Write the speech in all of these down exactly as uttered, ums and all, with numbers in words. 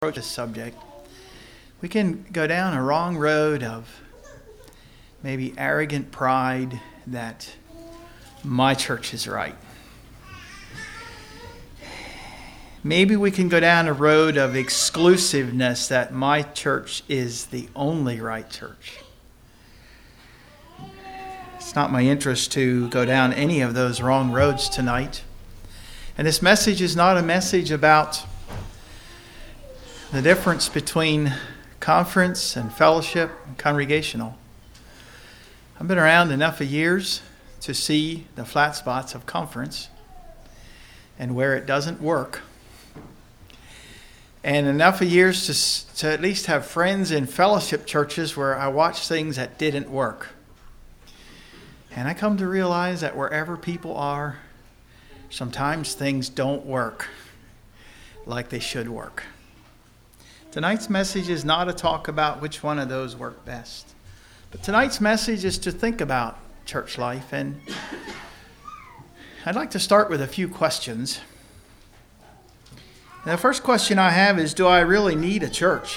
approach this subject, we can go down a wrong road of maybe arrogant pride that my church is right. Maybe we can go down a road of exclusiveness that my church is the only right church. It's not my interest to go down any of those wrong roads tonight. And this message is not a message about the difference between conference and fellowship and congregational. I've been around enough of years to see the flat spots of conference and where it doesn't work. And enough of years to, to at least have friends in fellowship churches where I watched things that didn't work. And I come to realize that wherever people are, sometimes things don't work like they should work. Tonight's message is not a talk about which one of those work best. But tonight's message is to think about church life. And I'd like to start with a few questions. And the first question I have is, do I really need a church?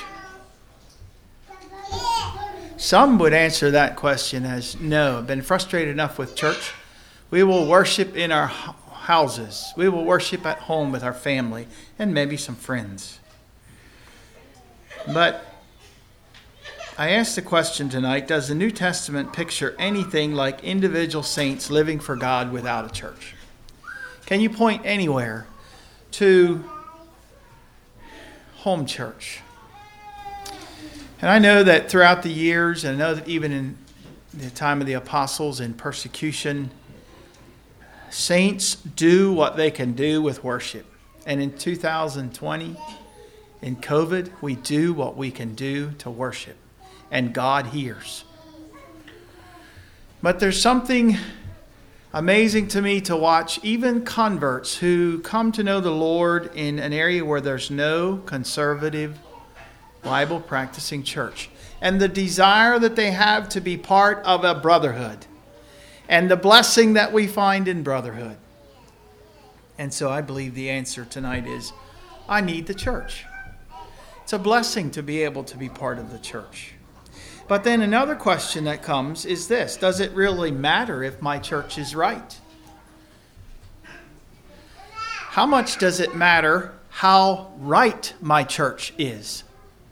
Some would answer that question as, no, I've been frustrated enough with church. We will worship in our houses. We will worship at home with our family and maybe some friends. But I asked the question tonight, does the New Testament picture anything like individual saints living for God without a church? Can you point anywhere to home church? And I know that throughout the years, and I know that even in the time of the apostles in persecution, saints do what they can do with worship. And in two thousand twenty, in COVID, we do what we can do to worship. And God hears. But there's something amazing to me to watch even converts who come to know the Lord in an area where there's no conservative Bible practicing church. And the desire that they have to be part of a brotherhood. And the blessing that we find in brotherhood. And so I believe the answer tonight is, I need the church. It's a blessing to be able to be part of the church. But then another question that comes is this: does it really matter if my church is right? How much does it matter how right my church is?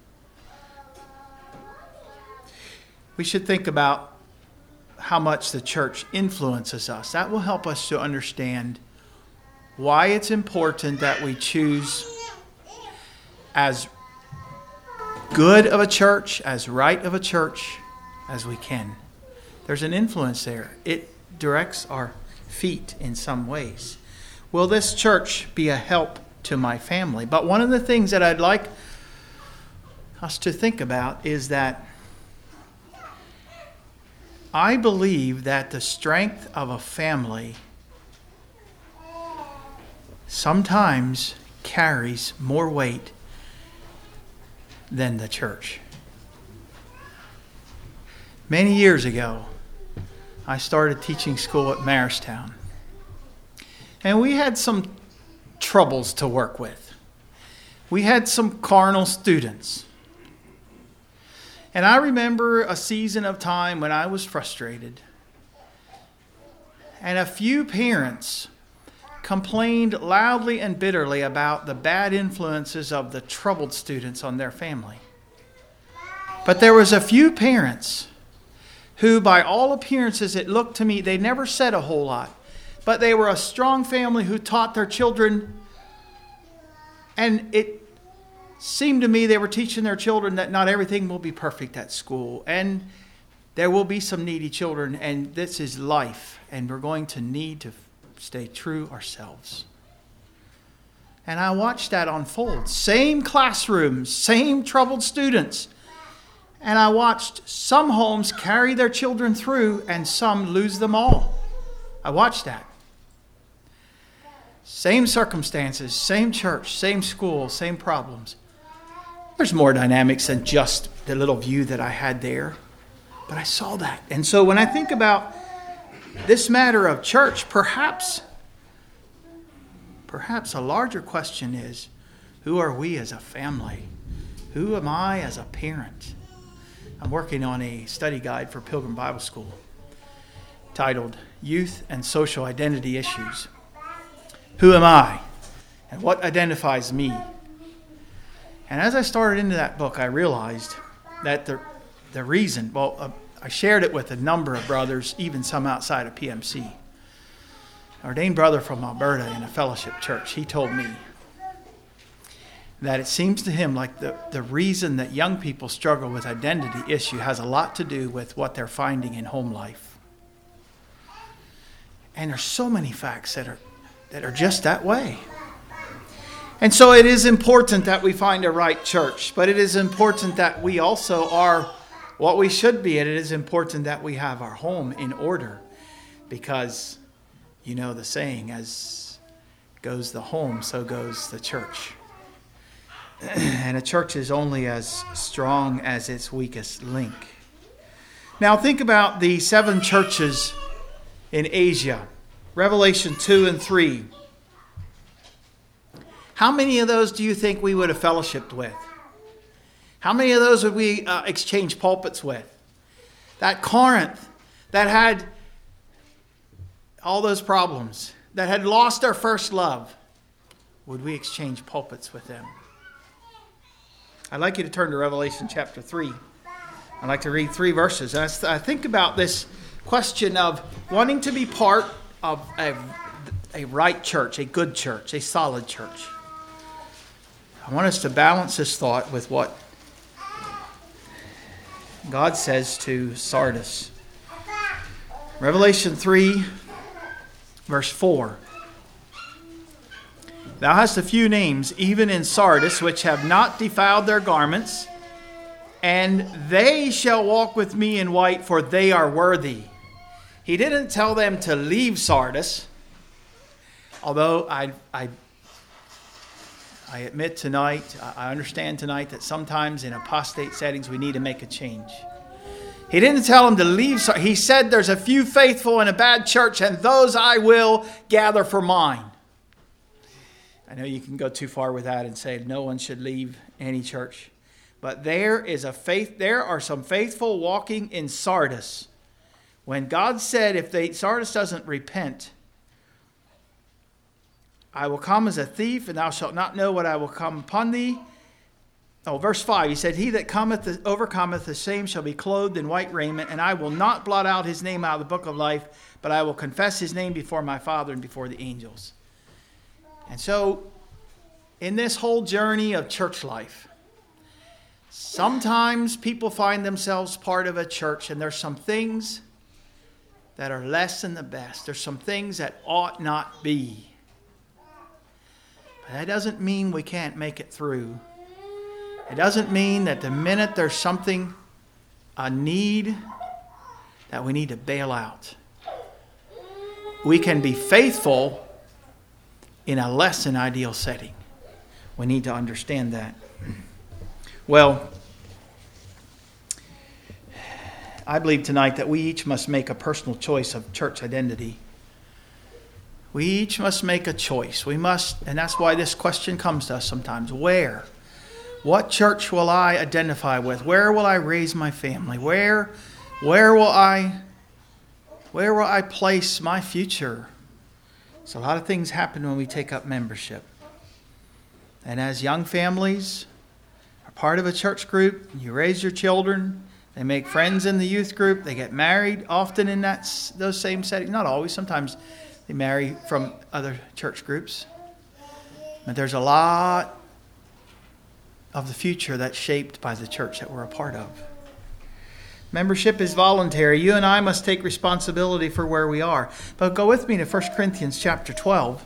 We should think about how much the church influences us. That will help us to understand why it's important that we choose as good of a church, as right of a church as we can. There's an influence there. It directs our feet in some ways. Will this church be a help to my family? But one of the things that I'd like us to think about is that I believe that the strength of a family sometimes carries more weight than the church. Many years ago, I started teaching school at Marristown. And we had some troubles to work with. We had some carnal students. And I remember a season of time when I was frustrated. And a few parents complained loudly and bitterly about the bad influences of the troubled students on their family. But there was a few parents who, by all appearances, it looked to me, they never said a whole lot, but they were a strong family who taught their children, and it seemed to me they were teaching their children that not everything will be perfect at school, and there will be some needy children, and this is life, and we're going to need to stay true ourselves. And I watched that unfold. Same classrooms, same troubled students. And I watched some homes carry their children through and some lose them all. I watched that. Same circumstances, same church, same school, same problems. There's more dynamics than just the little view that I had there. But I saw that. And so when I think about this matter of church, perhaps, perhaps a larger question is, who are we as a family Who am I as a parent? I'm working on a study guide for Pilgrim Bible School titled Youth and Social Identity Issues. Who am I? And what identifies me? And as I started into that book, I realized that the the reason, well, uh, I shared it with a number of brothers, even some outside of P M C. An ordained brother from Alberta in a fellowship church, he told me that it seems to him like the, the reason that young people struggle with identity issue has a lot to do with what they're finding in home life. And there's so many facts that are that are just that way. And so it is important that we find a right church, but it is important that we also are what we should be, and it is important that we have our home in order, because you know the saying, as goes the home, so goes the church. And a church is only as strong as its weakest link. Now think about the seven churches in Asia, Revelation two and three. How many of those do you think we would have fellowshipped with? How many of those would we uh, exchange pulpits with? That Corinth, that had all those problems, that had lost their first love, would we exchange pulpits with them? I'd like you to turn to Revelation chapter three. I'd like to read three verses. As I think about this question of wanting to be part of a, a right church, a good church, a solid church. I want us to balance this thought with what God says to Sardis. Revelation three, verse four. Thou hast a few names, even in Sardis, which have not defiled their garments, and they shall walk with me in white, for they are worthy. He didn't tell them to leave Sardis, although I, I, I admit tonight, I understand tonight that sometimes in apostate settings we need to make a change. He didn't tell them to leave. He said there's a few faithful in a bad church, and those I will gather for mine. I know you can go too far with that and say no one should leave any church. But there is a faith, there are some faithful walking in Sardis. When God said if they, Sardis doesn't repent, I will come as a thief, and thou shalt not know what I will come upon thee. Oh, verse five, he said, he that cometh, overcometh, the same shall be clothed in white raiment, and I will not blot out his name out of the book of life, but I will confess his name before my Father and before the angels. And so, in this whole journey of church life, sometimes people find themselves part of a church, and there's some things that are less than the best. There's some things that ought not be. But that doesn't mean we can't make it through. It doesn't mean that the minute there's something, a need, that we need to bail out. We can be faithful in a less than ideal setting. We need to understand that. Well, I believe tonight that we each must make a personal choice of church identity. We each must make a choice. We must, and that's why this question comes to us sometimes. Where? What church will I identify with? Where will I raise my family? Where, where will I, where will I place my future? So a lot of things happen when we take up membership. And as young families are part of a church group, you raise your children, they make friends in the youth group, they get married often in that those same settings. Not always, sometimes they marry from other church groups. But there's a lot of the future that's shaped by the church that we're a part of. Membership is voluntary. You and I must take responsibility for where we are. But go with me to First Corinthians chapter twelve.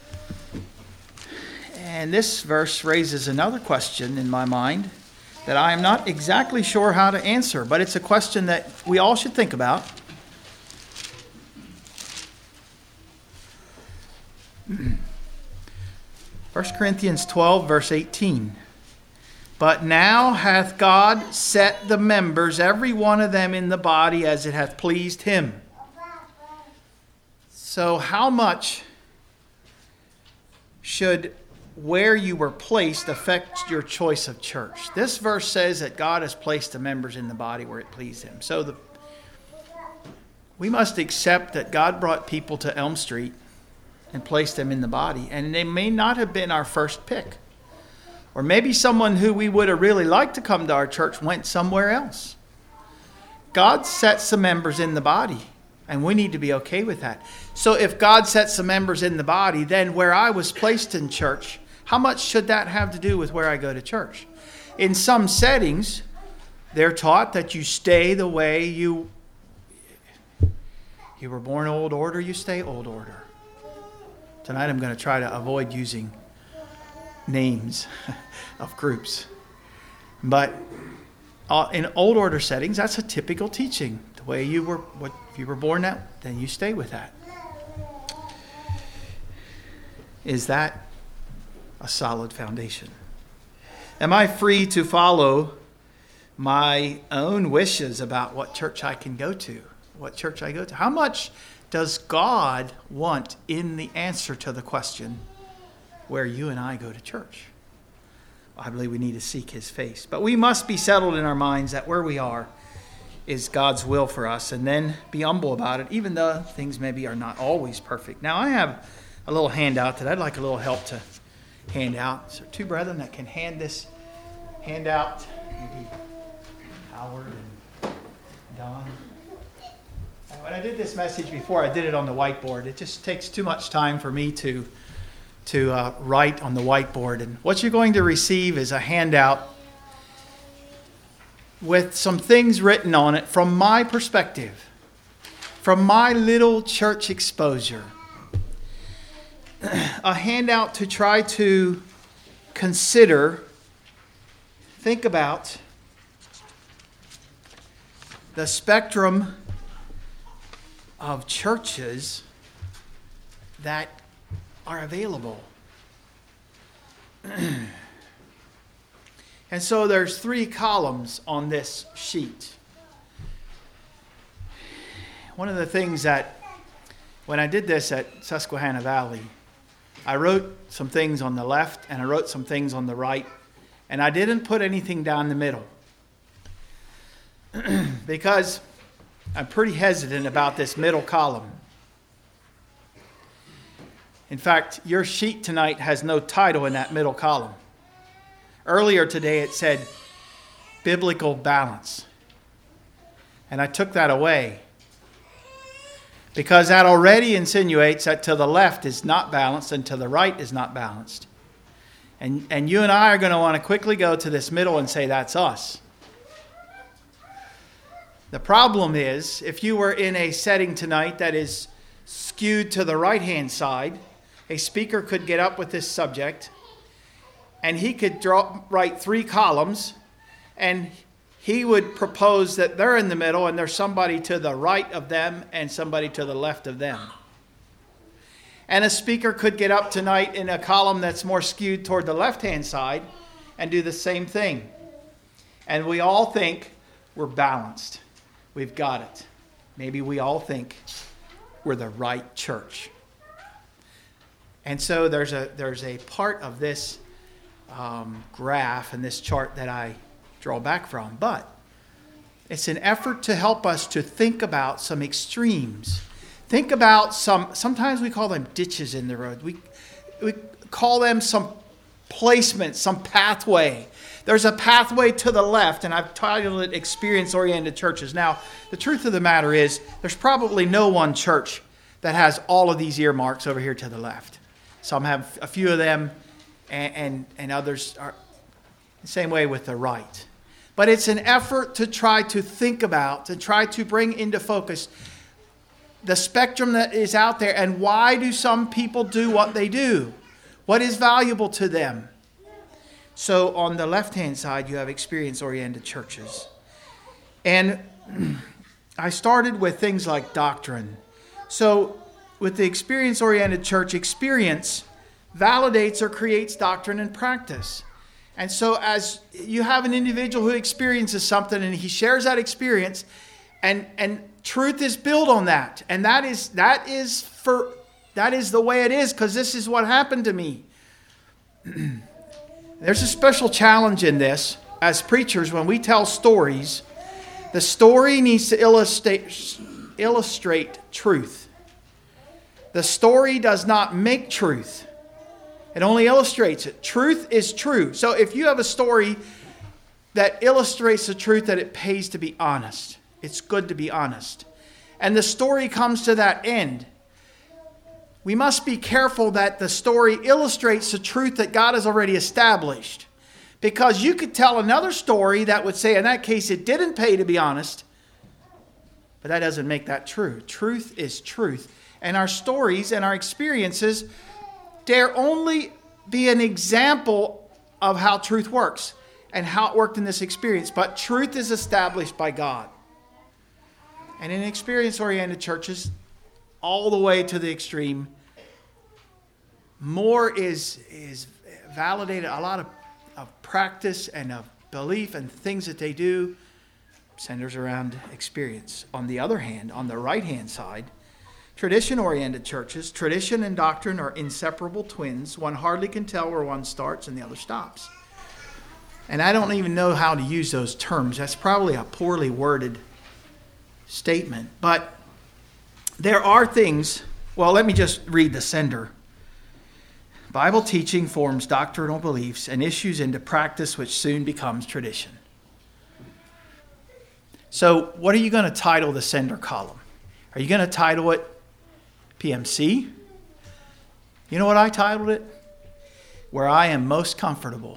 And this verse raises another question in my mind that I am not exactly sure how to answer, but it's a question that we all should think about. First Corinthians twelve, verse eighteen. But now hath God set the members, every one of them in the body, as it hath pleased him. So how much should where you were placed affects your choice of church. This verse says that God has placed the members in the body where it pleased him. So the, we must accept that God brought people to Elm Street and placed them in the body. And they may not have been our first pick. Or maybe someone who we would have really liked to come to our church went somewhere else. God sets the members in the body. And we need to be okay with that. So if God sets the members in the body, then where I was placed in church, how much should that have to do with where I go to church? In some settings, they're taught that you stay the way you you were born old order, you stay old order. Tonight I'm going to try to avoid using names of groups. But uh, in old order settings, that's a typical teaching. The way you were, what if you were born out, then you stay with that. Is that a solid foundation? Am I free to follow my own wishes about what church I can go to, what church I go to? How much does God want in the answer to the question where you and I go to church? I believe we need to seek his face. But we must be settled in our minds that where we are is God's will for us, and then be humble about it, even though things maybe are not always perfect. Now, I have a little handout that I'd like a little help to hand out. So two brethren that can hand this handout, maybe Howard and Don. And when I did this message before, I did it on the whiteboard. It just takes too much time for me to, to uh, write on the whiteboard. And what you're going to receive is a handout with some things written on it from my perspective, from my little church exposure. A handout to try to consider, think about the spectrum of churches that are available. And so there's three columns on this sheet. One of the things that, when I did this at Susquehanna Valley, I wrote some things on the left and I wrote some things on the right, and I didn't put anything down the middle. Because I'm pretty hesitant about this middle column. In fact, your sheet tonight has no title in that middle column. Earlier today it said biblical balance. And I took that away because that already insinuates that to the left is not balanced and to the right is not balanced. And, and you and I are going to want to quickly go to this middle and say that's us. The problem is, if you were in a setting tonight that is skewed to the right-hand side, a speaker could get up with this subject and he could draw, write three columns, and he would propose that they're in the middle and there's somebody to the right of them and somebody to the left of them. And a speaker could get up tonight in a column that's more skewed toward the left-hand side and do the same thing. And we all think we're balanced. We've got it. Maybe we all think we're the right church. And so there's a there's a part of this um, graph and this chart that I draw back from. But it's an effort to help us to think about some extremes. Think about some, sometimes we call them ditches in the road. We, we call them some placement, some pathway. There's a pathway to the left, and I've titled it Experience-Oriented Churches. Now, the truth of the matter is, there's probably no one church that has all of these earmarks over here to the left. Some have a few of them, and, and, and others are the same way with the right. But it's an effort to try to think about, to try to bring into focus the spectrum that is out there, and why do some people do what they do? What is valuable to them? So on the left-hand side, you have experience-oriented churches. And I started with things like doctrine. So with the experience-oriented church, experience validates or creates doctrine and practice. And so as you have an individual who experiences something and he shares that experience, and, and truth is built on that. And that is that is for that is the way it is, because this is what happened to me. There's a special challenge in this. As preachers, when we tell stories, the story needs to illustrate, illustrate truth. The story does not make truth. It only illustrates it. Truth is true. So if you have a story that illustrates the truth, that it pays to be honest. It's good to be honest. And the story comes to that end. We must be careful that the story illustrates the truth that God has already established. Because you could tell another story that would say, in that case, it didn't pay to be honest. But that doesn't make that true. Truth is truth. And our stories and our experiences dare only be an example of how truth works and how it worked in this experience. But truth is established by God. And in experience-oriented churches, all the way to the extreme, more is, is validated. A lot of, of practice and of belief and things that they do centers around experience. On the other hand, on the right-hand side, tradition-oriented churches, tradition and doctrine are inseparable twins. One hardly can tell where one starts and the other stops. And I don't even know how to use those terms. That's probably a poorly worded statement. But there are things, well, let me just read the sender. Bible teaching forms doctrinal beliefs and issues into practice which soon becomes tradition. So what are you going to title the sender column? Are you going to title it P M C? You know what I titled it? Where I am most comfortable.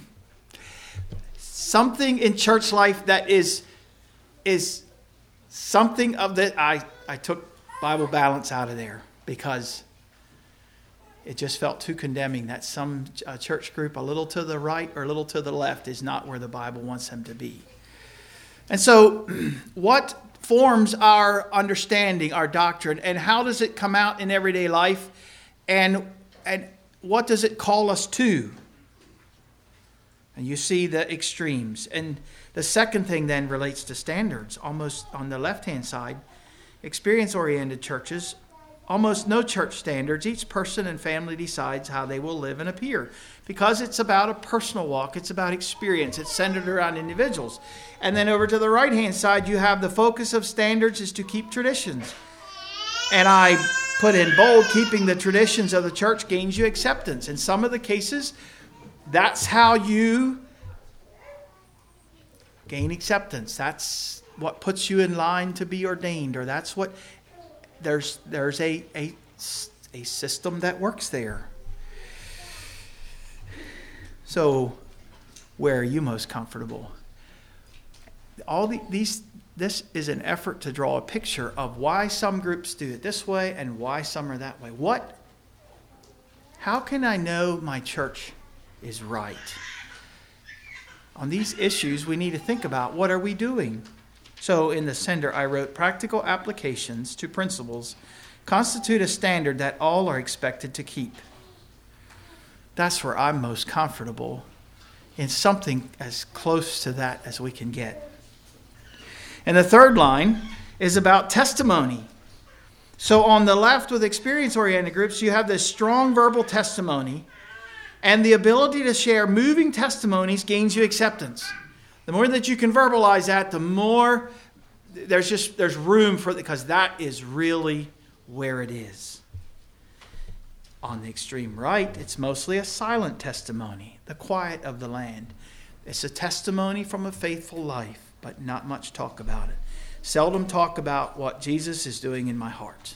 Something in church life that is, is something of that. I, I took Bible balance out of there because it just felt too condemning that some uh, church group a little to the right or a little to the left is not where the Bible wants them to be. And so what forms our understanding, our doctrine, and how does it come out in everyday life? And, and what does it call us to? And you see the extremes. And the second thing then relates to standards. Almost on the left-hand side, experience-oriented churches, almost no church standards. Each person and family decides how they will live and appear. Because it's about a personal walk. It's about experience. It's centered around individuals. And then over to the right-hand side, you have the focus of standards is to keep traditions. And I put in bold, keeping the traditions of the church gains you acceptance. In some of the cases, that's how you gain acceptance. That's what puts you in line to be ordained. Or that's what, there's there's a, a, a system that works there. So, where are you most comfortable? All the, these, this is an effort to draw a picture of why some groups do it this way and why some are that way. What? How can I know my church is right? On these issues, we need to think about what are we doing. So, in the sender, I wrote practical applications to principles constitute a standard that all are expected to keep. That's where I'm most comfortable, in something as close to that as we can get. And the third line is about testimony. So on the left with experience-oriented groups, you have this strong verbal testimony, and the ability to share moving testimonies gains you acceptance. The more that you can verbalize that, the more there's just there's room for it, because that is really where it is. On the extreme right, it's mostly a silent testimony, the quiet of the land. It's a testimony from a faithful life, but not much talk about it. Seldom talk about what Jesus is doing in my heart.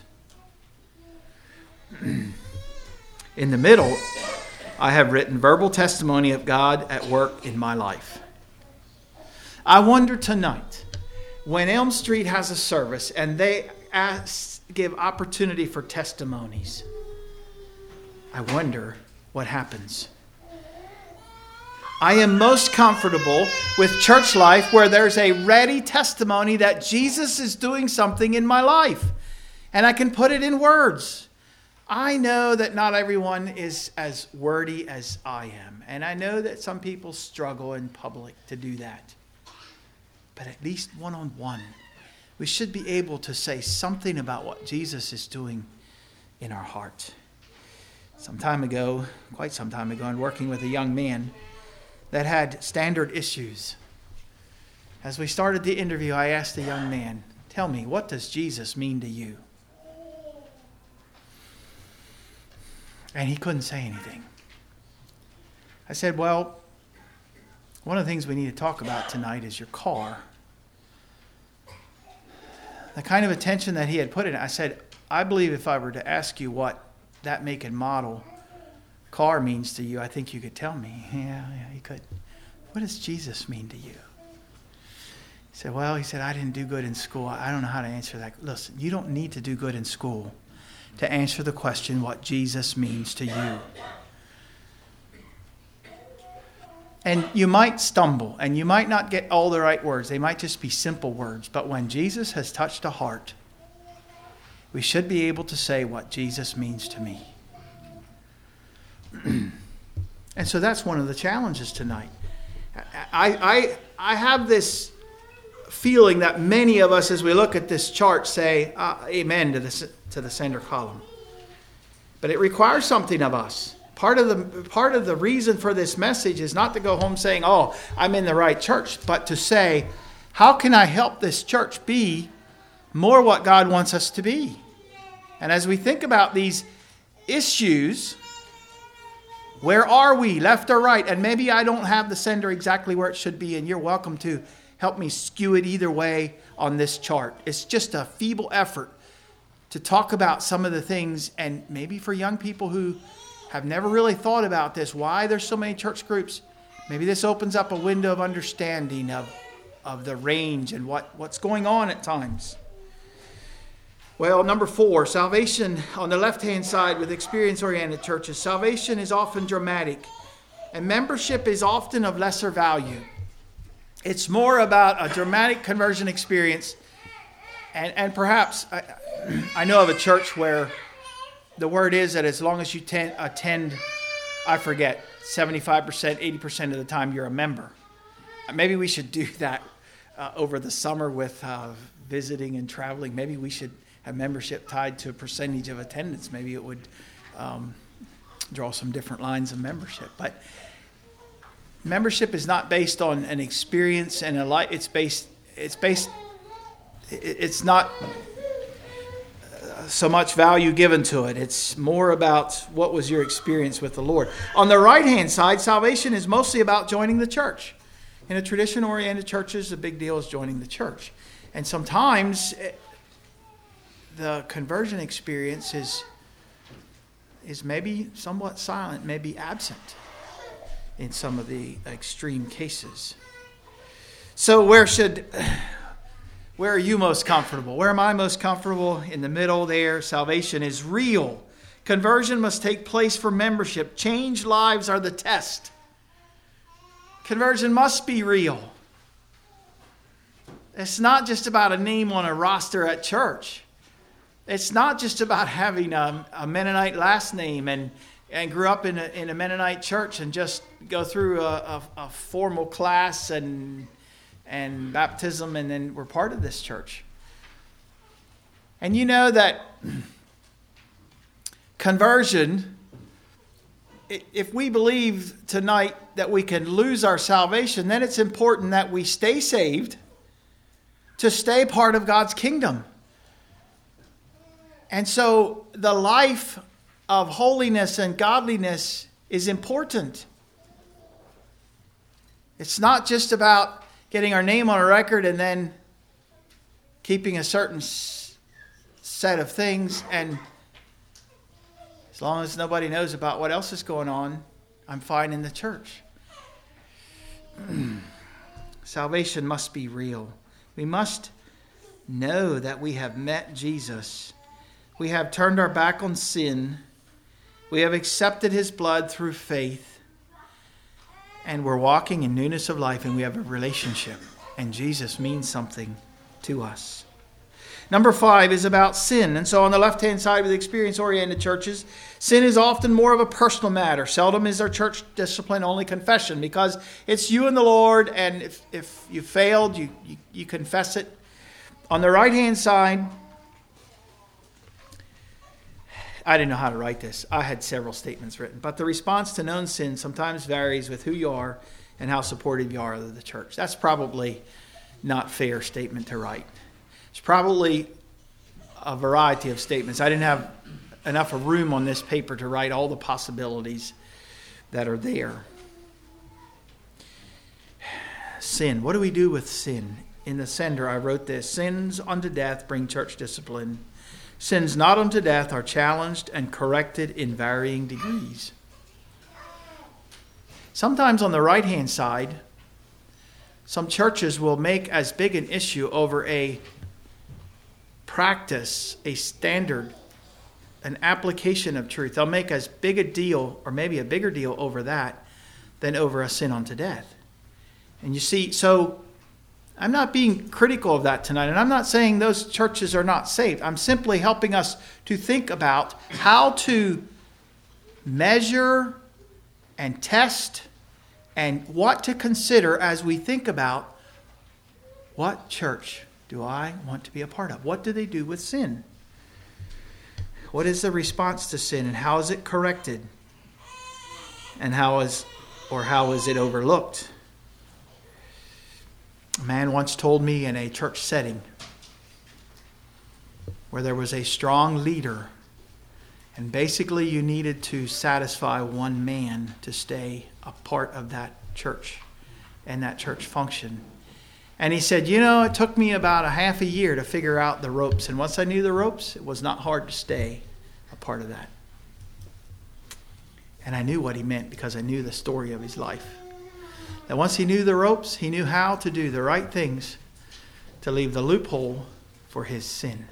In the middle, I have written verbal testimony of God at work in my life. I wonder tonight, when Elm Street has a service and they ask, give opportunity for testimonies, I wonder what happens. I am most comfortable with church life where there's a ready testimony that Jesus is doing something in my life. And I can put it in words. I know that not everyone is as wordy as I am. And I know that some people struggle in public to do that. But at least one-on-one, we should be able to say something about what Jesus is doing in our heart. some time ago, quite some time ago, and working with a young man that had standard issues. As we started the interview, I asked the young man, "Tell me, what does Jesus mean to you?" And he couldn't say anything. I said, "Well, one of the things we need to talk about tonight is your car." The kind of attention that he had put in it, I said, "I believe if I were to ask you what that make and model car means to you, I think you could tell me." Yeah, yeah, he could. "What does Jesus mean to you?" He said, "Well," he said, "I didn't do good in school. I don't know how to answer that." Listen, you don't need to do good in school to answer the question what Jesus means to you. And you might stumble, and you might not get all the right words. They might just be simple words. But when Jesus has touched a heart, we should be able to say what Jesus means to me. And so that's one of the challenges tonight. I, I, I have this feeling that many of us, as we look at this chart, say uh, amen to the, to the center column. But it requires something of us. Part of the part of the reason for this message is not to go home saying, "Oh, I'm in the right church," but to say, how can I help this church be more what God wants us to be? And as we think about these issues, where are we, left or right? And maybe I don't have the sender exactly where it should be, and you're welcome to help me skew it either way on this chart. It's just a feeble effort to talk about some of the things, and maybe for young people who have never really thought about this, why there's so many church groups, maybe this opens up a window of understanding of, of the range and what, what's going on at times. Well, number four, salvation on the left-hand side with experience-oriented churches. Salvation is often dramatic, and membership is often of lesser value. It's more about a dramatic conversion experience, and, and perhaps I, I know of a church where the word is that as long as you ten, attend, I forget, seventy-five percent, eighty percent of the time you're a member. Maybe we should do that uh, over the summer with uh, visiting and traveling. Maybe we should have membership tied to a percentage of attendance. Maybe it would um, draw some different lines of membership. But membership is not based on an experience and a life. It's based, it's based, it's not so much value given to it. It's more about what was your experience with the Lord. On the right-hand side, salvation is mostly about joining the church. In a tradition-oriented churches, the big deal is joining the church. And sometimes it, the conversion experience is, is maybe somewhat silent, maybe absent in some of the extreme cases. So where should... Where are you most comfortable? Where am I most comfortable? In the middle there. Salvation is real. Conversion must take place for membership. Changed lives are the test. Conversion must be real. It's not just about a name on a roster at church. It's not just about having a, a Mennonite last name and, and grew up in a, in a Mennonite church and just go through a, a, a formal class and and baptism, and then we're part of this church. And you know that conversion, if we believe tonight that we can lose our salvation, then it's important that we stay saved to stay part of God's kingdom. And so the life of holiness and godliness is important. It's not just about getting our name on a record and then keeping a certain s- set of things, and as long as nobody knows about what else is going on, I'm fine in the church. Salvation must be real. We must know that we have met Jesus. We have turned our back on sin. We have accepted his blood through faith. And we're walking in newness of life, and we have a relationship. And Jesus means something to us. Number five is about sin. And so on the left-hand side with experience-oriented churches, sin is often more of a personal matter. Seldom is our church discipline only confession, because it's you and the Lord, and if, if you failed, you, you, you confess it. On the right-hand side, I didn't know how to write this. I had several statements written. But the response to known sin sometimes varies with who you are and how supportive you are of the church. That's probably not a fair statement to write. It's probably a variety of statements. I didn't have enough room on this paper to write all the possibilities that are there. Sin. What do we do with sin? In the sender, I wrote this. Sins unto death bring church discipline. Sins not unto death are challenged and corrected in varying degrees. Sometimes on the right-hand side, some churches will make as big an issue over a practice, a standard, an application of truth. They'll make as big a deal, or maybe a bigger deal over that, than over a sin unto death. And you see, so I'm not being critical of that tonight, and I'm not saying those churches are not saved. I'm simply helping us to think about how to measure and test and what to consider as we think about what church do I want to be a part of? What do they do with sin? What is the response to sin, and how is it corrected? And how is, or how is it overlooked? A man once told me in a church setting where there was a strong leader, and basically you needed to satisfy one man to stay a part of that church and that church function. And he said, you know, it took me about a half a year to figure out the ropes. And once I knew the ropes, it was not hard to stay a part of that. And I knew what he meant because I knew the story of his life. That once he knew the ropes, he knew how to do the right things to leave the loophole for his sin.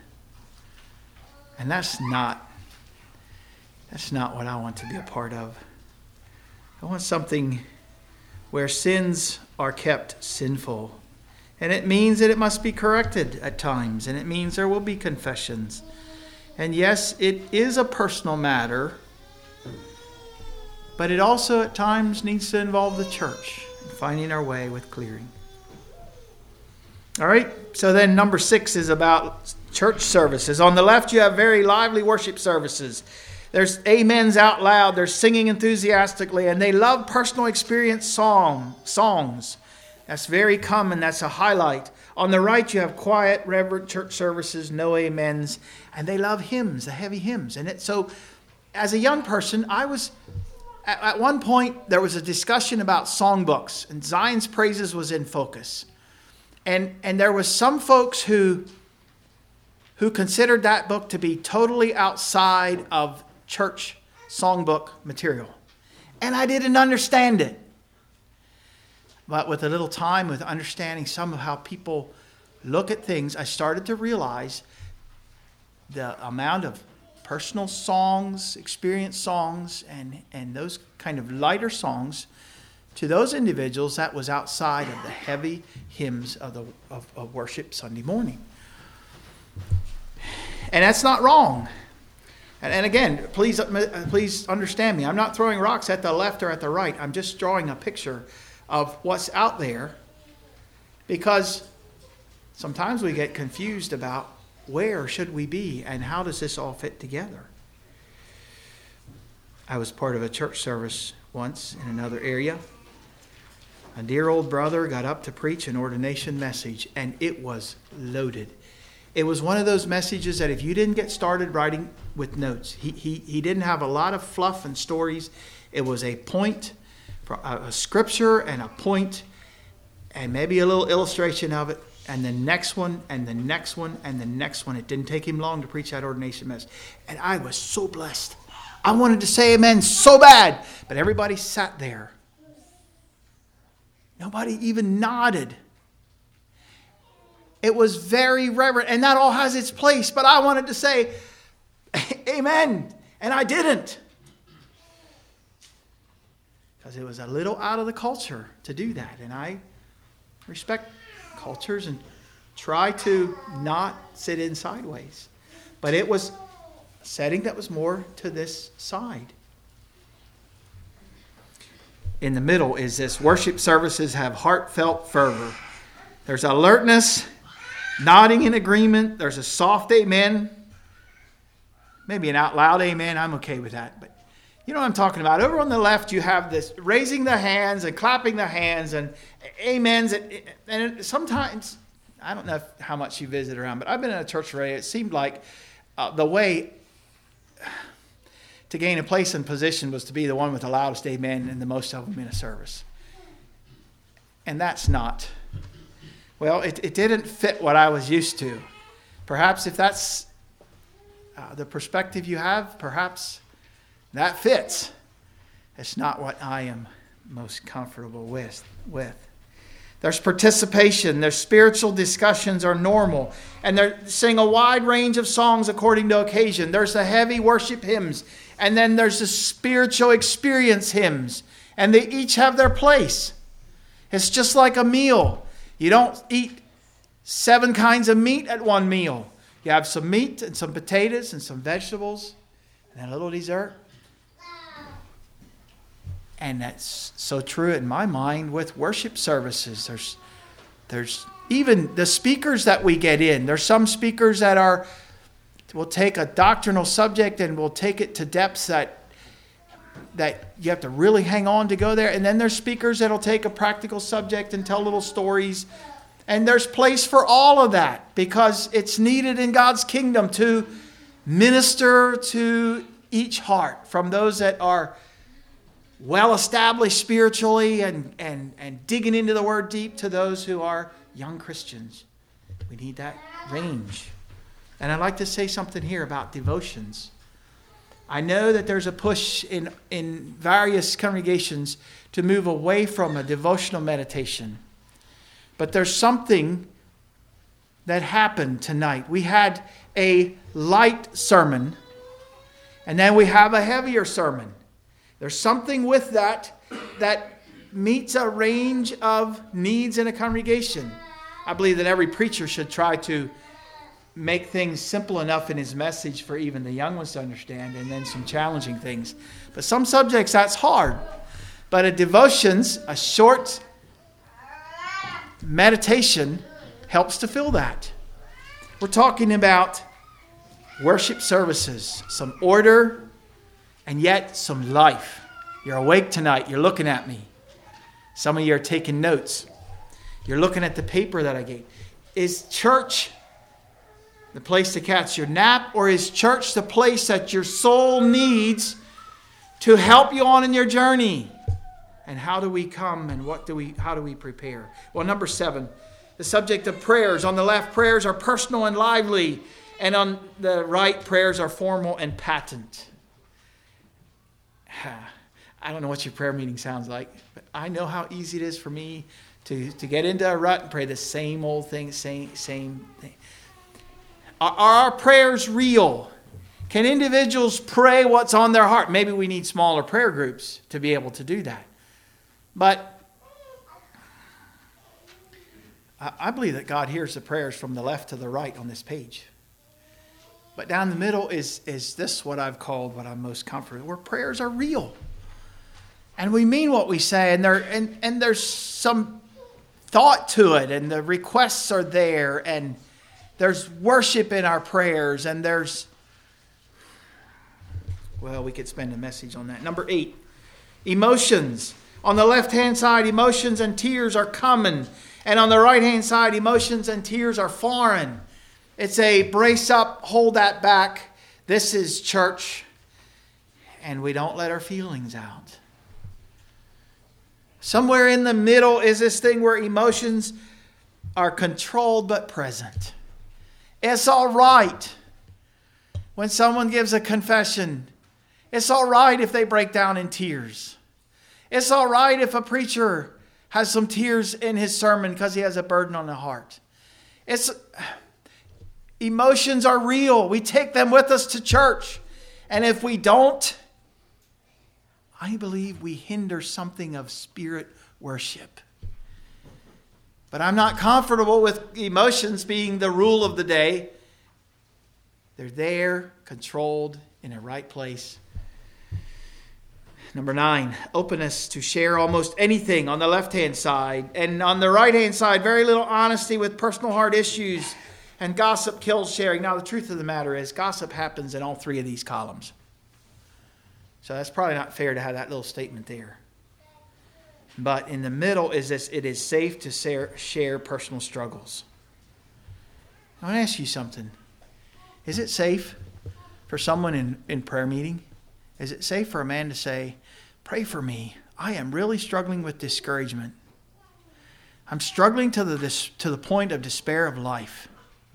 And that's not, that's not what I want to be a part of. I want something where sins are kept sinful. And it means that it must be corrected at times. And it means there will be confessions. And yes, it is a personal matter. But it also at times needs to involve the church in finding our way with clearing. All right, so then number six is about church services. On the left, you have very lively worship services. There's amens out loud. They're singing enthusiastically, and they love personal experience song songs. That's very common. That's a highlight. On the right, you have quiet, reverent church services, no amens, and they love hymns, the heavy hymns. And it so, as a young person, I was at, at one point there was a discussion about songbooks, and Zion's Praises was in focus, and and there was some folks who who considered that book to be totally outside of church songbook material. And I didn't understand it. But with a little time, with understanding some of how people look at things, I started to realize the amount of personal songs, experience songs, and, and those kind of lighter songs to those individuals that was outside of the heavy hymns of, the, of, of worship Sunday morning. And that's not wrong. And, and again, please, please understand me. I'm not throwing rocks at the left or at the right. I'm just drawing a picture of what's out there, because sometimes we get confused about where should we be and how does this all fit together. I was part of a church service once in another area. A dear old brother got up to preach an ordination message, and it was loaded. It was one of those messages that if you didn't get started writing with notes, he he he didn't have a lot of fluff and stories. It was a point, a scripture and a point, and maybe a little illustration of it, and the next one, and the next one, and the next one. It didn't take him long to preach that ordination message. And I was so blessed. I wanted to say amen so bad, but everybody sat there. Nobody even nodded. It was very reverent, and that all has its place, but I wanted to say amen, and I didn't. Because it was a little out of the culture to do that. And I respect cultures and try to not sit in sideways. But it was a setting that was more to this side. In the middle is this: worship services have heartfelt fervor. There's alertness, nodding in agreement. There's a soft amen. Maybe an out loud amen. I'm okay with that. But you know what I'm talking about. Over on the left, you have this raising the hands and clapping the hands and amens. And sometimes, I don't know if, how much you visit around, but I've been in a church array. It seemed like uh, the way to gain a place and position was to be the one with the loudest amen and the most of them in a service. And that's not. Well, it, it didn't fit what I was used to. Perhaps if that's uh, the perspective you have, perhaps that fits. It's not what I am most comfortable with. with. There's participation. Their spiritual discussions are normal. And they sing a wide range of songs according to occasion. There's the heavy worship hymns. And then there's the spiritual experience hymns. And they each have their place. It's just like a meal. You don't eat seven kinds of meat at one meal. You have some meat and some potatoes and some vegetables and a little dessert. And that's so true in my mind with worship services. There's, there's even the speakers that we get in. There's some speakers that are will take a doctrinal subject and will take it to depths that that you have to really hang on to go there. And then there's speakers that'll take a practical subject and tell little stories. And there's place for all of that because it's needed in God's kingdom to minister to each heart, from those that are well established spiritually and, and, and digging into the word deep to those who are young Christians. We need that range. And I'd like to say something here about devotions. I know that there's a push in, in various congregations to move away from a devotional meditation. But there's something that happened tonight. We had a light sermon, and then we have a heavier sermon. There's something with that that meets a range of needs in a congregation. I believe that every preacher should try to make things simple enough in his message for even the young ones to understand, and then some challenging things. But some subjects, that's hard. But a devotions, a short meditation, helps to fill that. We're talking about worship services, some order, and yet some life. You're awake tonight. You're looking at me. Some of you are taking notes. You're looking at the paper that I gave. Is church the place to catch your nap, or is church the place that your soul needs to help you on in your journey? And how do we come and what do we how do we prepare? Well, number seven, the subject of prayers. On the left, prayers are personal and lively, and on the right, prayers are formal and patent. I don't know what your prayer meeting sounds like, but I know how easy it is for me to, to get into a rut and pray the same old thing, same, same thing. Are, are our prayers real? Can individuals pray what's on their heart? Maybe we need smaller prayer groups to be able to do that. But I believe that God hears the prayers from the left to the right on this page. But down the middle is, is this what I've called what I'm most comfortable with, where prayers are real. And we mean what we say, and there and, and there's some thought to it, and the requests are there, and there's worship in our prayers, and there's, well, we could spend a message on that. Number eight, emotions. On the left-hand side, emotions and tears are common. And on the right-hand side, emotions and tears are foreign. It's a brace up, hold that back. This is church. And we don't let our feelings out. Somewhere in the middle is this thing where emotions are controlled but present. It's all right when someone gives a confession. It's all right if they break down in tears. It's all right if a preacher has some tears in his sermon because he has a burden on the heart. It's emotions are real. We take them with us to church. And if we don't, I believe we hinder something of spirit worship. But I'm not comfortable with emotions being the rule of the day. They're there, controlled, in a right place. Number nine, openness to share almost anything on the left-hand side. And on the right-hand side, very little honesty with personal heart issues And gossip kills sharing. Now, the truth of the matter is, gossip happens in all three of these columns. So that's probably not fair to have that little statement there. But in the middle is this: it is safe to share, share personal struggles. I want to ask you something. Is it safe for someone in, in prayer meeting? Is it safe for a man to say, pray for me, I am really struggling with discouragement. I'm struggling to the, to the point of despair of life.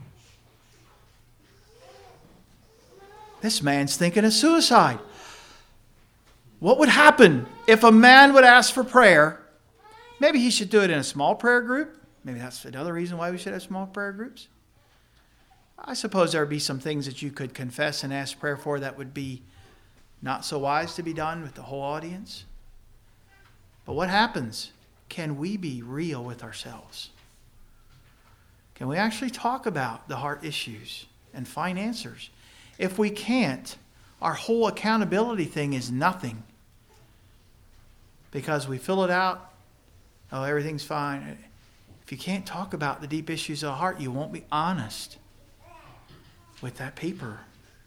This man's thinking of suicide. What would happen if a man would ask for prayer? Maybe he should do it in a small prayer group. Maybe that's another reason why we should have small prayer groups. I suppose there would be some things that you could confess and ask prayer for that would be not so wise to be done with the whole audience. But what happens? Can we be real with ourselves? Can we actually talk about the heart issues and find answers? If we can't, our whole accountability thing is nothing. Because we fill it out, oh, everything's fine. If you can't talk about the deep issues of the heart, you won't be honest with that paper.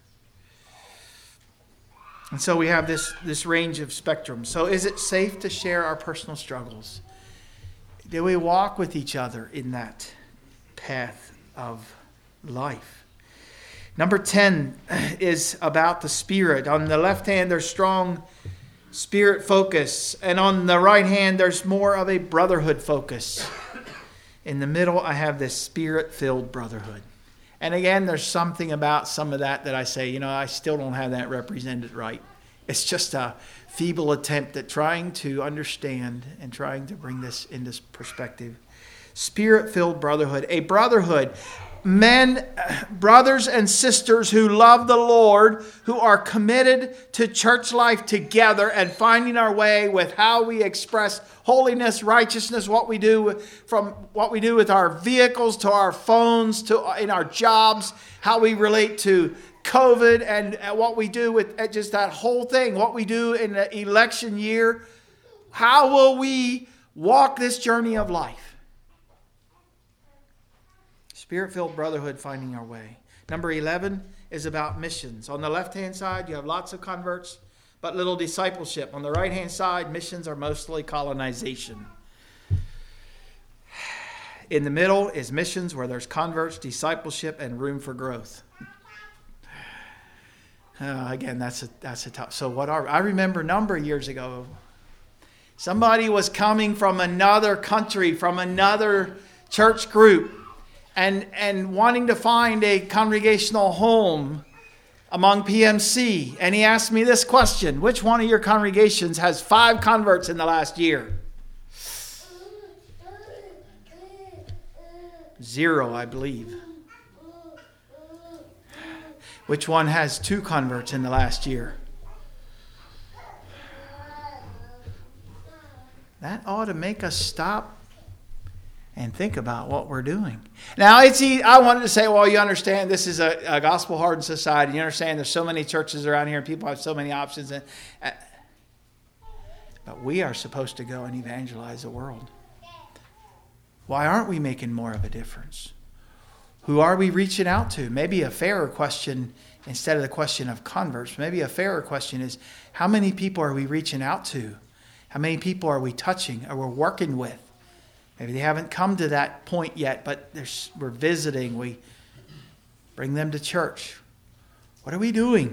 And so we have this, this range of spectrum. So is it safe to share our personal struggles? Do we walk with each other in that path of life? Number ten is about the Spirit. On the left hand, there's strong Spirit focus. And on the right hand, there's more of a brotherhood focus. In the middle, I have this Spirit-filled brotherhood. And again, there's something about some of that that I say, you know, I still don't have that represented right. It's just a feeble attempt at trying to understand and trying to bring this into perspective. Spirit-filled brotherhood. A brotherhood. Men, brothers and sisters who love the Lord, who are committed to church life together and finding our way with how we express holiness, righteousness, what we do from what we do with our vehicles to our phones to in our jobs, how we relate to COVID and what we do with just that whole thing, what we do in the election year. How will we walk this journey of life? Spirit-filled brotherhood, finding our way. Number eleven is about missions. On the left-hand side, you have lots of converts, but little discipleship. On the right-hand side, missions are mostly colonization. In the middle is missions where there's converts, discipleship, and room for growth. Uh, again, that's a that's a tough. So what are I remember a number of years ago, somebody was coming from another country, from another church group, and and wanting to find a congregational home among P M C. And he asked me this question: which one of your congregations has five converts in the last year? Zero, I believe. Which one has two converts in the last year? That ought to make us stop and think about what we're doing. Now, it's easy. I wanted to say, well, you understand this is a, a gospel-hardened society. You understand there's so many churches around here and people have so many options. And, uh, but we are supposed to go and evangelize the world. Why aren't we making more of a difference? Who are we reaching out to? Maybe a fairer question, instead of the question of converts, maybe a fairer question is, how many people are we reaching out to? How many people are we touching or we're working with? Maybe they haven't come to that point yet, but we're visiting. We bring them to church. What are we doing?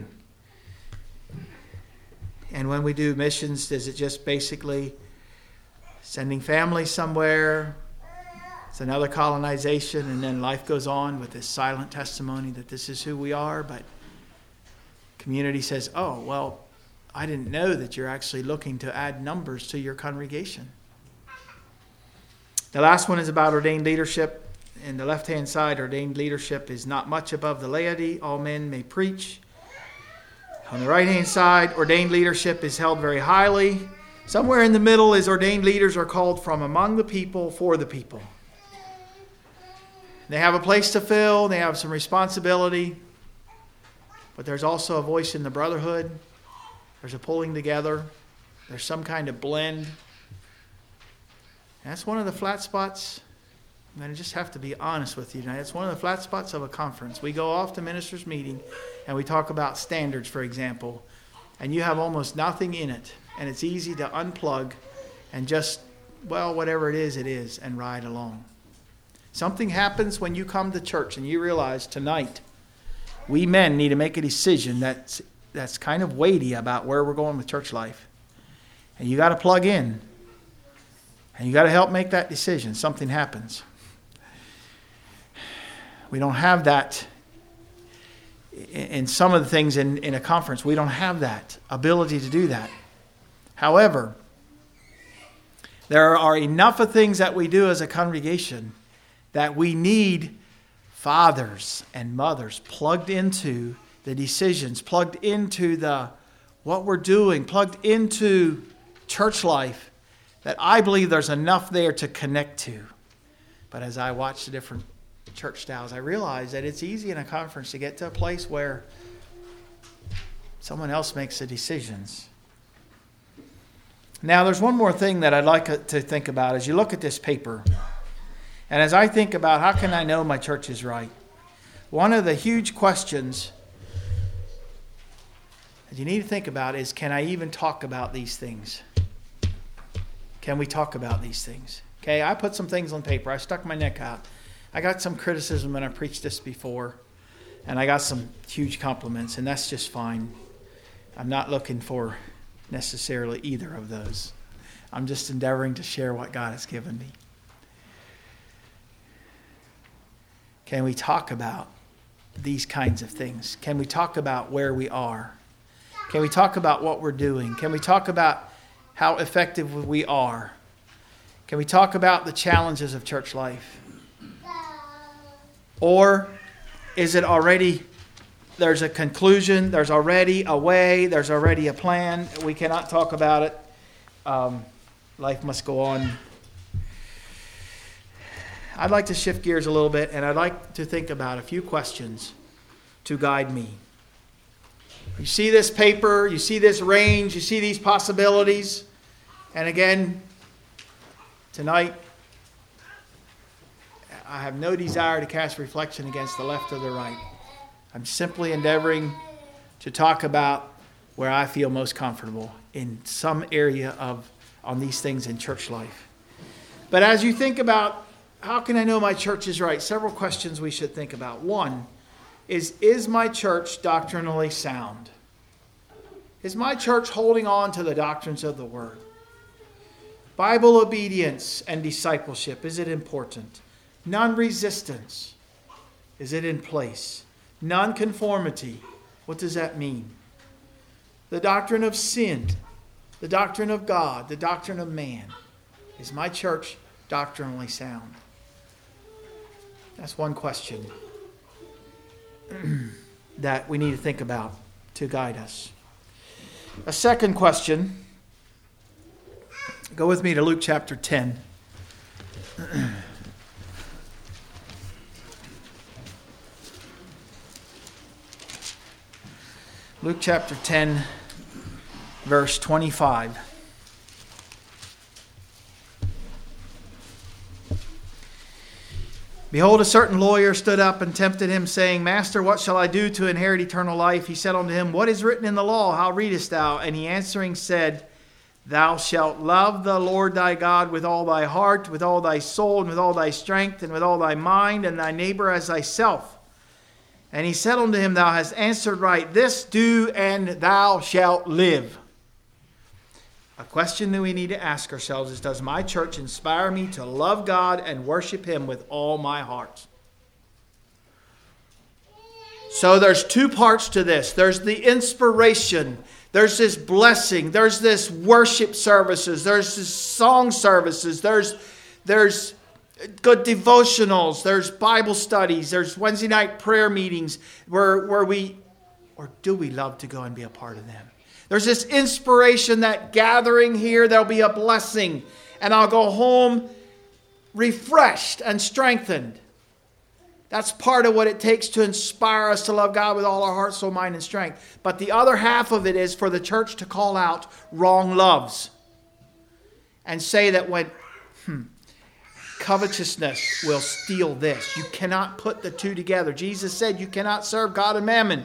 And when we do missions, is it just basically sending families somewhere? It's another colonization, and then life goes on with this silent testimony that this is who we are, but community says, oh, well, I didn't know that you're actually looking to add numbers to your congregation. The last one is about ordained leadership. In the left-hand side, ordained leadership is not much above the laity. All men may preach. On the right-hand side, ordained leadership is held very highly. Somewhere in the middle is ordained leaders are called from among the people for the people. They have a place to fill. They have some responsibility. But there's also a voice in the brotherhood. There's a pulling together. There's some kind of blend. And that's one of the flat spots I'm going to just have to be honest with you tonight. It's one of the flat spots of a conference. We go off to ministers' meeting and we talk about standards, for example, and you have almost nothing in it. And it's easy to unplug and just, well, whatever it is, it is, and ride along. Something happens when you come to church and you realize tonight we men need to make a decision that's, that's kind of weighty about where we're going with church life. And you got to plug in. And you got to help make that decision. Something happens. We don't have that in some of the things in, in a conference. We don't have that ability to do that. However, there are enough of things that we do as a congregation that we need fathers and mothers plugged into the decisions, plugged into the what we're doing, plugged into church life, that I believe there's enough there to connect to. But as I watch the different church styles, I realize that it's easy in a conference to get to a place where someone else makes the decisions. Now, there's one more thing that I'd like to think about as you look at this paper. And as I think about how can I know my church is right, one of the huge questions that you need to think about is, can I even talk about these things? Can we talk about these things? Okay, I put some things on paper. I stuck my neck out. I got some criticism when I preached this before, and I got some huge compliments, and that's just fine. I'm not looking for necessarily either of those. I'm just endeavoring to share what God has given me. Can we talk about these kinds of things? Can we talk about where we are? Can we talk about what we're doing? Can we talk about how effective we are? Can we talk about the challenges of church life? Or is it already, there's a conclusion, there's already a way, there's already a plan, we cannot talk about it, um, life must go on. I'd like to shift gears a little bit, and I'd like to think about a few questions to guide me. You see this paper, you see this range, you see these possibilities, and again, tonight, I have no desire to cast reflection against the left or the right. I'm simply endeavoring to talk about where I feel most comfortable in some area of on these things in church life. But as you think about how can I know my church is right, several questions we should think about. One is, is my church doctrinally sound? Is my church holding on to the doctrines of the Word? Bible obedience and discipleship, is it important? Non-resistance, is it in place? Non-conformity, what does that mean? The doctrine of sin, the doctrine of God, the doctrine of man. Is my church doctrinally sound? That's one question that we need to think about to guide us. A second question, go with me to Luke chapter ten. Luke chapter ten, verse twenty-five. Behold, a certain lawyer stood up and tempted him, saying, Master, what shall I do to inherit eternal life? He said unto him, What is written in the law? How readest thou? And he answering said, Thou shalt love the Lord thy God with all thy heart, with all thy soul, and with all thy strength, and with all thy mind, and thy neighbor as thyself. And he said unto him, Thou hast answered right. This do, and thou shalt live. A question that we need to ask ourselves is, does my church inspire me to love God and worship Him with all my heart? So there's two parts to this. There's the inspiration. There's this blessing. There's this worship services. There's this song services. There's, there's good devotionals. There's Bible studies. There's Wednesday night prayer meetings where, where we, or do we love to go and be a part of them? There's this inspiration that gathering here, there'll be a blessing. And I'll go home refreshed and strengthened. That's part of what it takes to inspire us to love God with all our heart, soul, mind, and strength. But the other half of it is for the church to call out wrong loves. And say that when, hmm, Covetousness will steal this. You cannot put the two together. Jesus said you cannot serve God and mammon.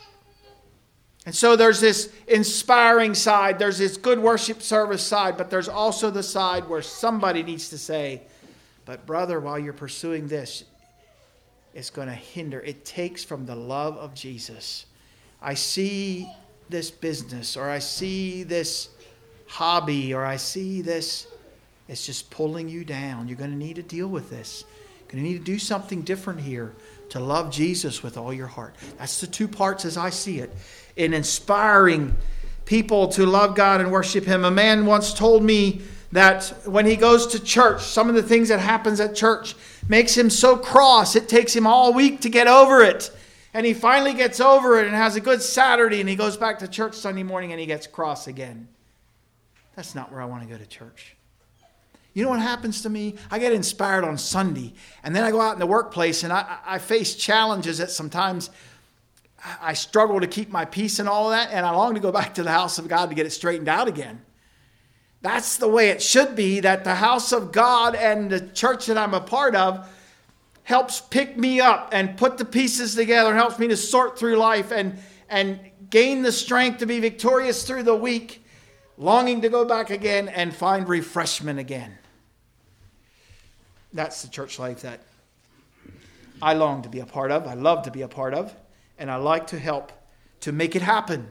And so there's this inspiring side. There's this good worship service side. But there's also the side where somebody needs to say, but brother, while you're pursuing this, it's going to hinder. It takes from the love of Jesus. I see this business, or I see this hobby, or I see this. It's just pulling you down. You're going to need to deal with this. You're going to need to do something different here to love Jesus with all your heart. That's the two parts as I see it. In inspiring people to love God and worship Him. A man once told me that when he goes to church, some of the things that happens at church makes him so cross. It takes him all week to get over it. And he finally gets over it and has a good Saturday, and he goes back to church Sunday morning and he gets cross again. That's not where I want to go to church. You know what happens to me? I get inspired on Sunday, and then I go out in the workplace, and I, I face challenges that sometimes I struggle to keep my peace and all of that, and I long to go back to the house of God to get it straightened out again. That's the way it should be, that the house of God and the church that I'm a part of helps pick me up and put the pieces together and helps me to sort through life and, and gain the strength to be victorious through the week, longing to go back again and find refreshment again. That's the church life that I long to be a part of, I love to be a part of, and I like to help to make it happen.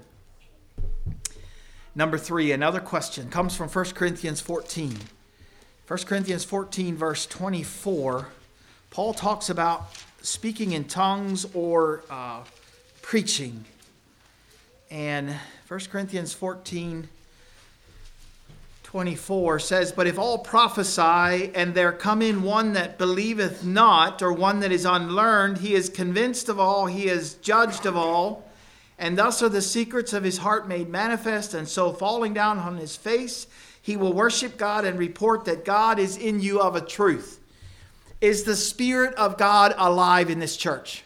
Number three, another question comes from First Corinthians fourteen. First Corinthians fourteen, verse twenty-four. Paul talks about speaking in tongues or uh, preaching. And First Corinthians fourteen, twenty-four says, but if all prophesy, and there come in one that believeth not, or one that is unlearned, he is convinced of all, he is judged of all. And thus are the secrets of his heart made manifest. And so falling down on his face, he will worship God and report that God is in you of a truth. Is the Spirit of God alive in this church?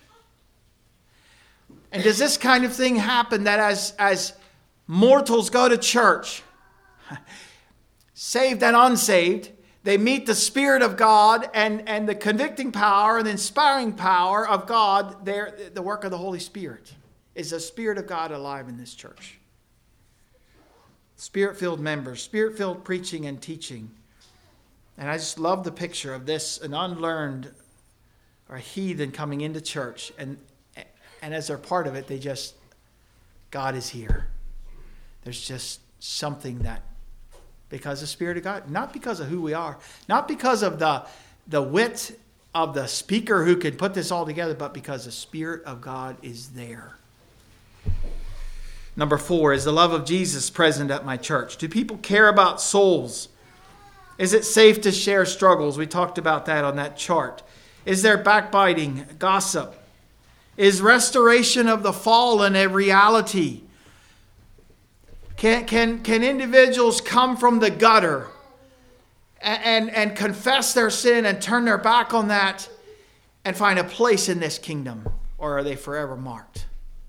And does this kind of thing happen that as, as mortals go to church, saved and unsaved, they meet the Spirit of God and, and the convicting power and inspiring power of God, there, the work of the Holy Spirit? Is the Spirit of God alive in this church? Spirit-filled members, Spirit-filled preaching and teaching. And I just love the picture of this, an unlearned or a heathen coming into church. And, and as they're part of it, they just, God is here. There's just something that, because the Spirit of God, not because of who we are, not because of the, the wit of the speaker who can put this all together, but because the Spirit of God is there. Number four, is the love of Jesus present at my church? Do people care about souls? Is it safe to share struggles? We talked about that on that chart. Is there backbiting, gossip? Is restoration of the fallen a reality? Can, can, can individuals come from the gutter and, and, and confess their sin and turn their back on that and find a place in this kingdom? Or are they forever marked?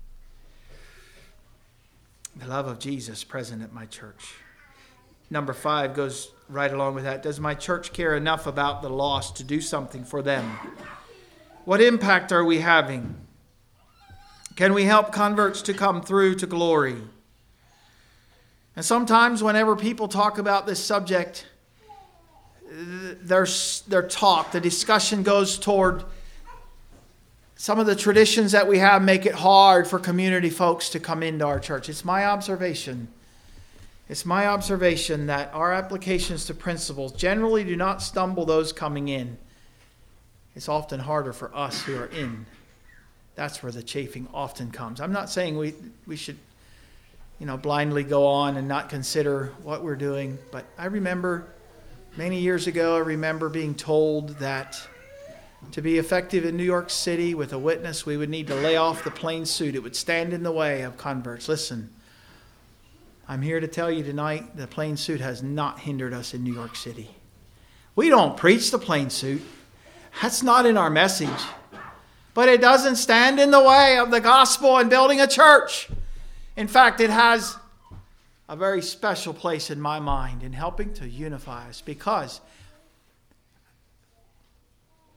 The love of Jesus present at my church. Number five goes right along with that. Does my church care enough about the lost to do something for them? What impact are we having? Can we help converts to come through to glory? And sometimes whenever people talk about this subject, their, their talk, the discussion goes toward some of the traditions that we have make it hard for community folks to come into our church. It's my observation. It's my observation that our applications to principles generally do not stumble those coming in. It's often harder for us who are in. That's where the chafing often comes. I'm not saying we we should, you know, blindly go on and not consider what we're doing. But I remember many years ago, I remember being told that to be effective in New York City with a witness, we would need to lay off the plain suit. It would stand in the way of converts. Listen, I'm here to tell you tonight, the plain suit has not hindered us in New York City. We don't preach the plain suit. That's not in our message. But it doesn't stand in the way of the gospel and building a church. In fact, it has a very special place in my mind in helping to unify us, because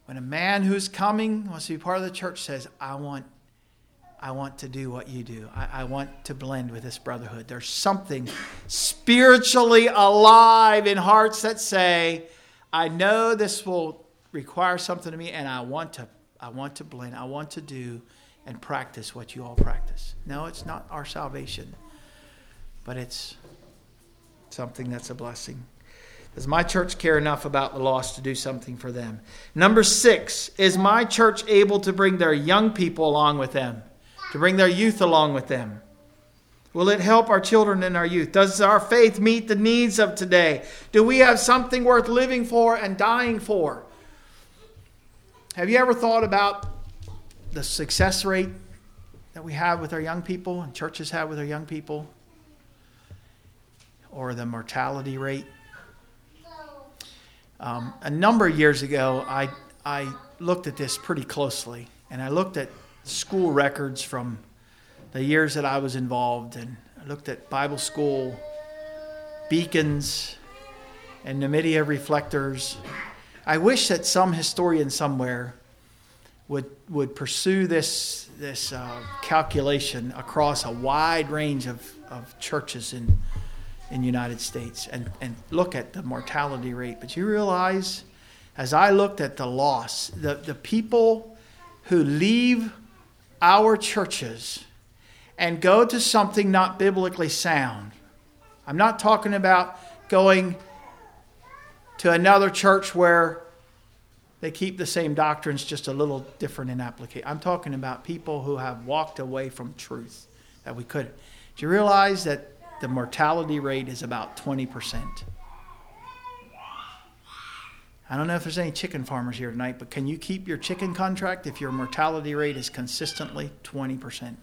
When a man who's coming, wants to be part of the church, says, I want I want to do what you do. I, I want to blend with this brotherhood. There's something spiritually alive in hearts that say, I know this will require something of me, and I want to I want to blend. I want to do and practice what you all practice. No, it's not our salvation, but it's something that's a blessing. Does my church care enough about the lost to do something for them? Number six, is my church able to bring their young people along with them? To bring their youth along with them? Will it help our children and our youth? Does our faith meet the needs of today? Do we have something worth living for and dying for? Have you ever thought about the success rate that we have with our young people and churches have with our young people? Or the mortality rate? Um, a number of years ago, I I looked at this pretty closely, and I looked at school records from the years that I was involved, and I looked at Bible school beacons and Numidia reflectors. I wish that some historian somewhere would would pursue this this uh, calculation across a wide range of, of churches in in the United States and, and look at the mortality rate. But you realize, as I looked at the loss, the, the people who leave our churches and go to something not biblically sound. I'm not talking about going to another church where they keep the same doctrines, just a little different in application. I'm talking about people who have walked away from truth that we couldn't. Do you realize that the mortality rate is about twenty percent? I don't know if there's any chicken farmers here tonight, but can you keep your chicken contract if your mortality rate is consistently twenty percent?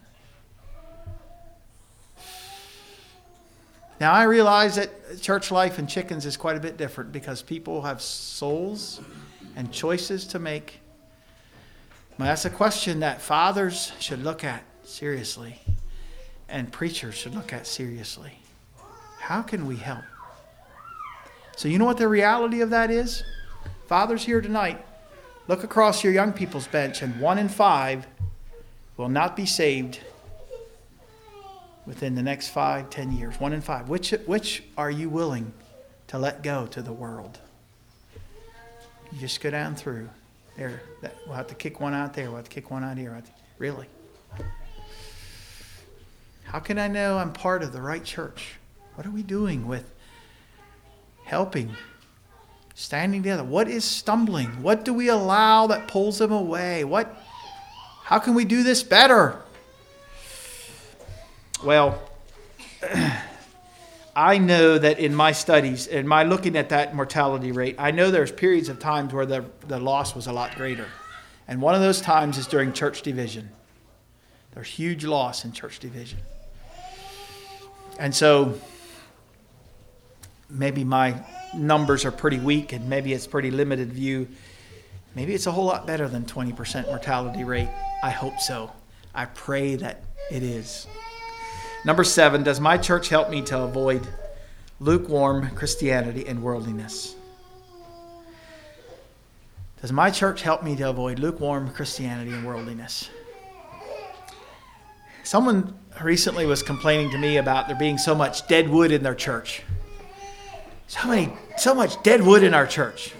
Now, I realize that church life and chickens is quite a bit different because people have souls and choices to make. But that's a question that fathers should look at seriously and preachers should look at seriously. How can we help? So you know what the reality of that is? Fathers here tonight, look across your young people's bench, and one in five will not be saved within the next five, ten years. One in five. Which, which are you willing to let go to the world? You just go down through. There, that, we'll have to kick one out there. We'll have to kick one out here. We'll to, really? How can I know I'm part of the right church? What are we doing with helping? Standing together. What is stumbling? What do we allow that pulls them away? What? How can we do this better? Well, I know that in my studies, in my looking at that mortality rate, I know there's periods of times where the, the loss was a lot greater. And one of those times is during church division. There's huge loss in church division. And so maybe my numbers are pretty weak and maybe it's pretty limited view. Maybe it's a whole lot better than twenty percent mortality rate. I hope so. I pray that it is. Number seven, does my church help me to avoid lukewarm Christianity and worldliness? Does my church help me to avoid lukewarm Christianity and worldliness? Someone recently was complaining to me about there being so much dead wood in their church. So many, so much dead wood in our church.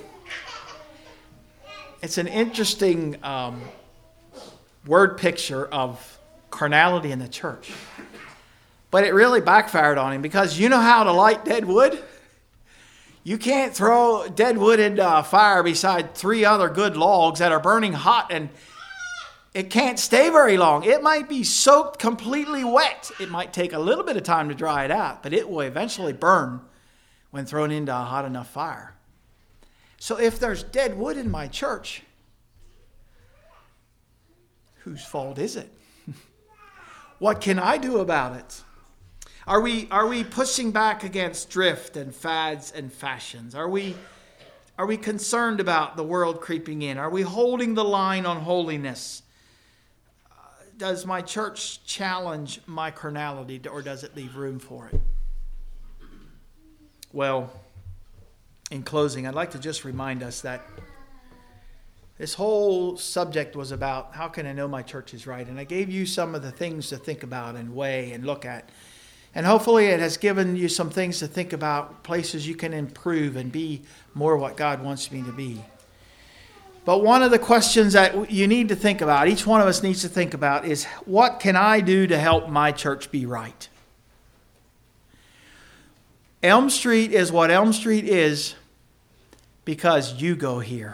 It's an interesting um, word picture of carnality in the church. But it really backfired on him because you know how to light dead wood? You can't throw dead wood into a fire beside three other good logs that are burning hot and it can't stay very long. It might be soaked completely wet. It might take a little bit of time to dry it out, but it will eventually burn when thrown into a hot enough fire. So if there's dead wood in my church, whose fault is it? What can I do about it? Are we are we pushing back against drift and fads and fashions? Are we are we concerned about the world creeping in? Are we holding the line on holiness? Uh, does my church challenge my carnality, or does it leave room for it? Well, in closing, I'd like to just remind us that This whole subject was about how can I know my church is right? And I gave you some of the things to think about and weigh and look at. And hopefully it has given you some things to think about, places you can improve and be more what God wants me to be. But one of the questions that you need to think about, each one of us needs to think about, is what can I do to help my church be right? Elm Street is what Elm Street is because you go here.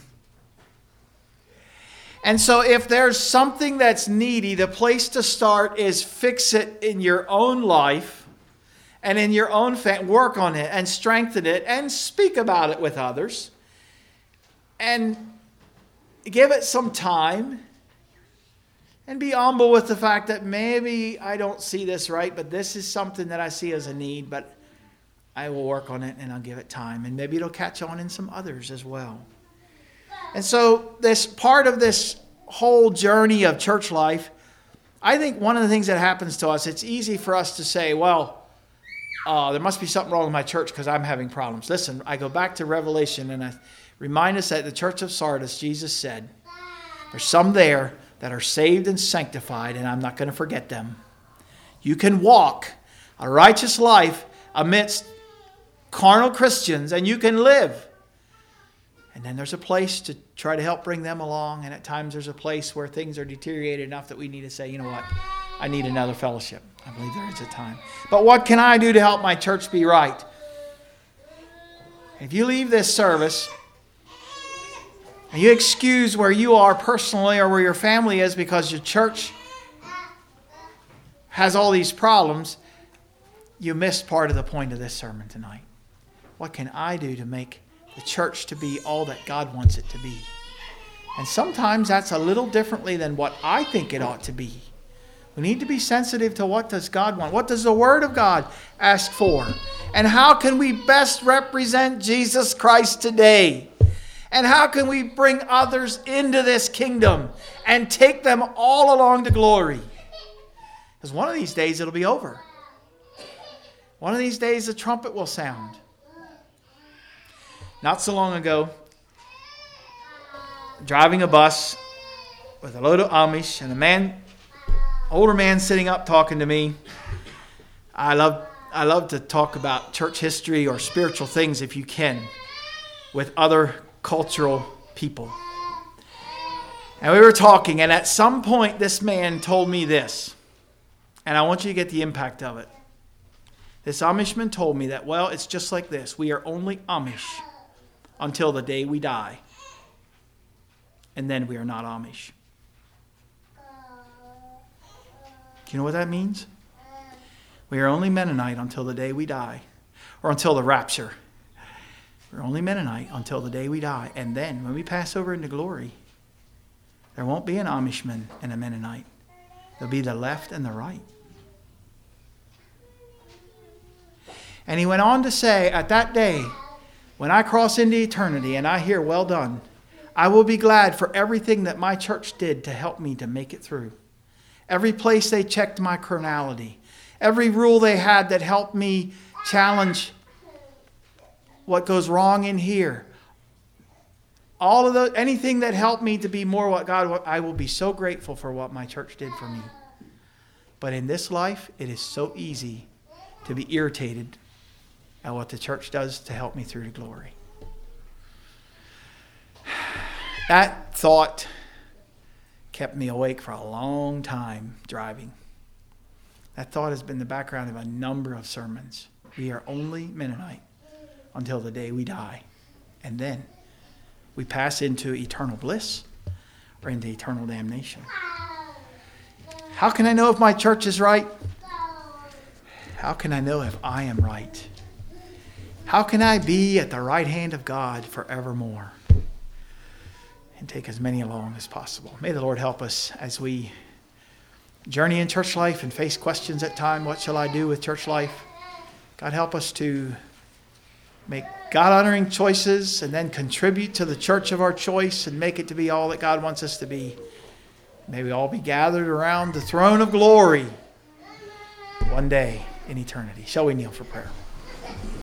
And so if there's something that's needy, the place to start is fix it in your own life and in your own family. Work on it and strengthen it and speak about it with others. And give it some time. And be humble with the fact that maybe I don't see this right, but this is something that I see as a need, but I will work on it and I'll give it time. And maybe it'll catch on in some others as well. And so this part of this whole journey of church life, I think one of the things that happens to us, it's easy for us to say, well, uh, there must be something wrong with my church because I'm having problems. Listen, I go back to Revelation and I remind us that the church of Sardis, Jesus said, there's some there that are saved and sanctified, and I'm not going to forget them. You can walk a righteous life amidst carnal Christians, and you can live. And then there's a place to try to help bring them along. And at times there's a place where things are deteriorated enough that we need to say, you know what, I need another fellowship. I believe there is a time. But what can I do to help my church be right? If you leave this service and you excuse where you are personally or where your family is because your church has all these problems, you missed part of the point of this sermon tonight. What can I do to make the church to be all that God wants it to be? And sometimes that's a little differently than what I think it ought to be. We need to be sensitive to what does God want. What does the Word of God ask for? And how can we best represent Jesus Christ today? And how can we bring others into this kingdom and take them all along to glory? Because one of these days it'll be over. One of these days the trumpet will sound. Not so long ago, driving a bus with a load of Amish and a man, older man sitting up talking to me. I love I love to talk about church history or spiritual things if you can with other cultural people. And we were talking, and at some point this man told me this, and I want you to get the impact of it. This Amishman told me that, well, it's just like this. We are only Amish until the day we die. And then we are not Amish. Do you know what that means? We are only Mennonite until the day we die. Or until the rapture. We're only Mennonite until the day we die. And then when we pass over into glory, there won't be an Amishman and a Mennonite. There'll be the left and the right. And he went on to say, at that day, when I cross into eternity and I hear, well done, I will be glad for everything that my church did to help me to make it through. Every place they checked my carnality. Every rule they had that helped me challenge what goes wrong in here. All of the, anything that helped me to be more what God, I will be so grateful for what my church did for me. But in this life, it is so easy to be irritated at what the church does to help me through to glory. That thought kept me awake for a long time driving. That thought has been the background of a number of sermons. We are only Mennonite until the day we die. And then we pass into eternal bliss or into eternal damnation. How can I know if my church is right? How can I know if I am right? How can I be at the right hand of God forevermore? And take as many along as possible. May the Lord help us as we journey in church life and face questions at time. What shall I do with church life? God help us to make God-honoring choices and then contribute to the church of our choice and make it to be all that God wants us to be. May we all be gathered around the throne of glory one day in eternity. Shall we kneel for prayer?